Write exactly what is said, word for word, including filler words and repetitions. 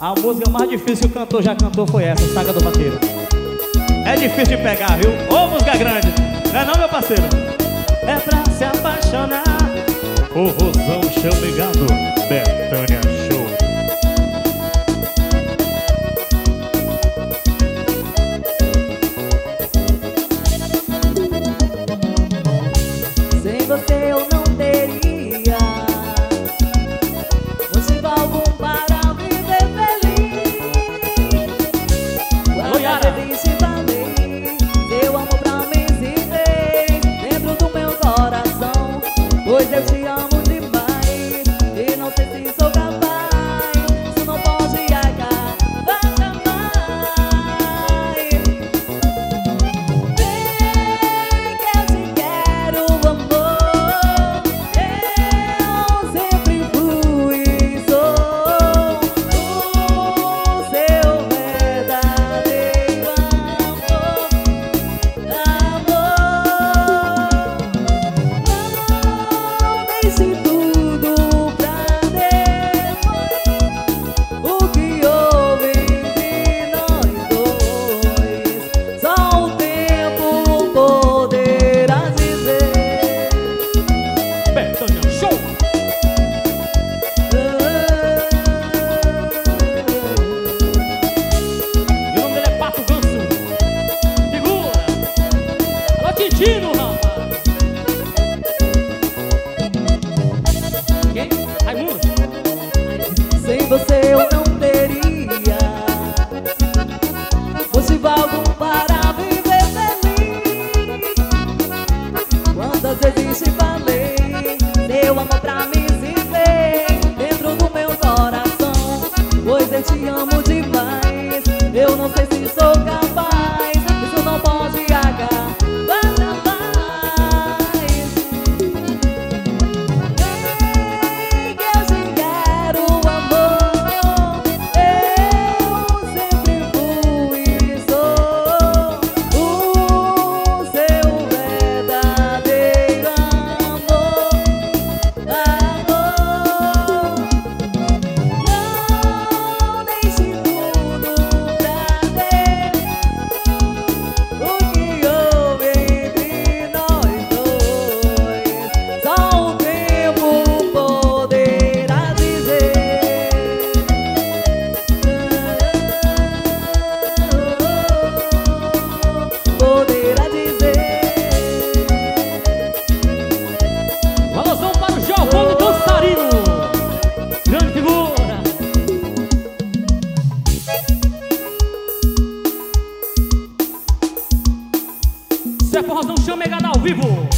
A música mais difícil que o cantor já cantou foi essa, Saga do Vaqueiro. É difícil de pegar, viu? Ô, música grande. Não é não, meu parceiro? É pra se apaixonar. O Rosão Chamegado, Betânia Show. Sem você eu não teria motivo algum para viver feliz. Quando eu te falei, seu amor pra mim se fez dentro do meu coração, pois eu te amo demais e não sei se sou capaz, isso não pode acabar jamais. Vem que eu te quero, amor, eu sempre fui e sou o seu verdadeiro amor, amor. Não deixe tudo pra depois, o que houve entre nós dois, só o tempo poderá dizer. Betânia Show. E o nome dele é Pato Ganso. Figura. Alô, Titino, rapaz. Quem? Raimundo. Sem você eu não teria motivo algum para viver feliz. Quantas vezes te falei, seu amor pra mim se fez dentro do meu coração, pois eu te amo demais, eu não sei se sou capaz, isso não pode acabar jamais. Vem que eu te quero, amor, eu sempre fui e sou o seu verdadeiro amor, amor. Não deixe tudo pra depois, o que houve entre nós dois, só o tempo poderá dizer. Poderá dizer. Um alusão para o Giovanni Dançarino. Grande figura. Isso é Rosão Chamegado ao vivo.